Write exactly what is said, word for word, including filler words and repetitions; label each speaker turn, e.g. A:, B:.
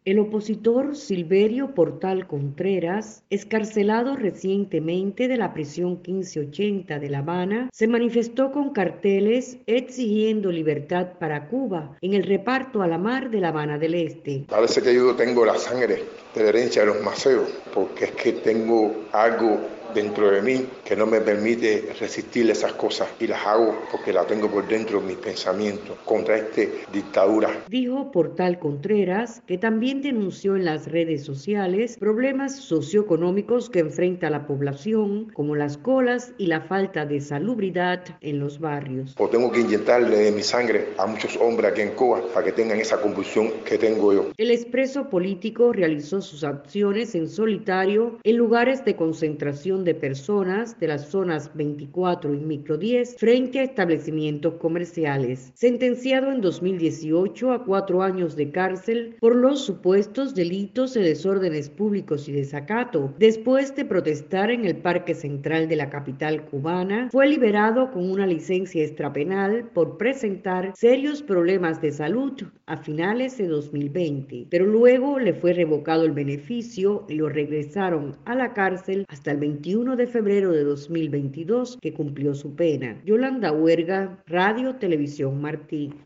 A: El opositor Silverio Portal Contreras, excarcelado recientemente de la prisión quince ochenta de La Habana, se manifestó con carteles exigiendo libertad para Cuba en el reparto a la mar de La Habana del Este.
B: Parece que yo tengo la sangre de la herencia de los Maceros, porque es que tengo algo dentro de mí que no me permite resistir esas cosas y las hago porque la tengo por dentro de mis pensamientos contra esta dictadura.
A: Dijo Portal Contreras, que también denunció en las redes sociales problemas socioeconómicos que enfrenta la población, como las colas y la falta de salubridad en los barrios.
B: O tengo que inyectarle mi sangre a muchos hombres aquí en Cuba para que tengan esa convulsión que tengo yo.
A: El expreso político realizó sus acciones en solitario en lugares de concentración de personas de las zonas veinticuatro y micro diez frente a establecimientos comerciales. Sentenciado en dos mil dieciocho a cuatro años de cárcel por los supuestos delitos de desórdenes públicos y desacato, después de protestar en el Parque Central de la capital cubana, fue liberado con una licencia extrapenal por presentar serios problemas de salud a finales de dos mil veinte, pero luego le fue revocado el beneficio y lo regresaron a la cárcel hasta el veintiuno de febrero de dos mil veintidós, que cumplió su pena. Yolanda Huerga, Radio Televisión Martí.